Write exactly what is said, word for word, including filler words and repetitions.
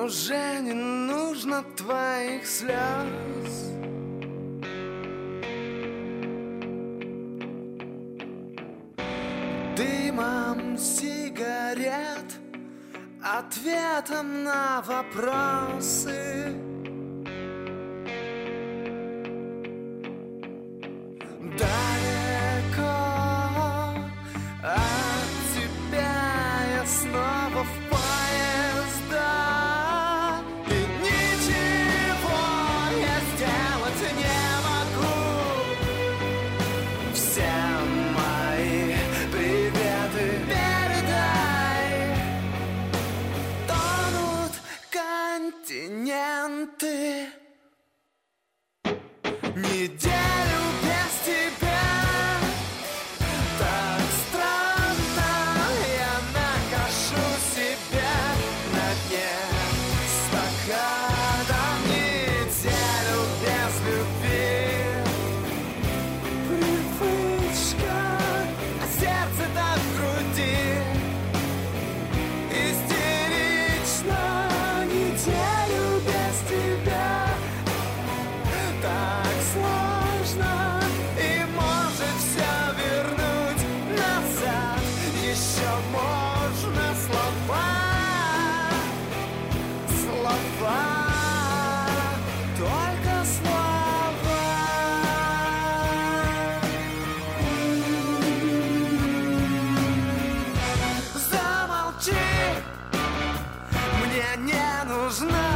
уже не нужно твоих слез. Дымом сигарет, ответом на вопросы. Далеко от тебя я снова в поезда, и ничего я сделать не могу. Все мои приветы передай. Тонут континенты. Неделю без тебя так странно. Я накажу себя на дне стакана. Неделю без любви. Привычка, а сердце так в груди. Истерично. Неделю без тебя так сложно, и может все вернуть назад. Еще можно слова, слова, только слова. Замолчи, мне не нужна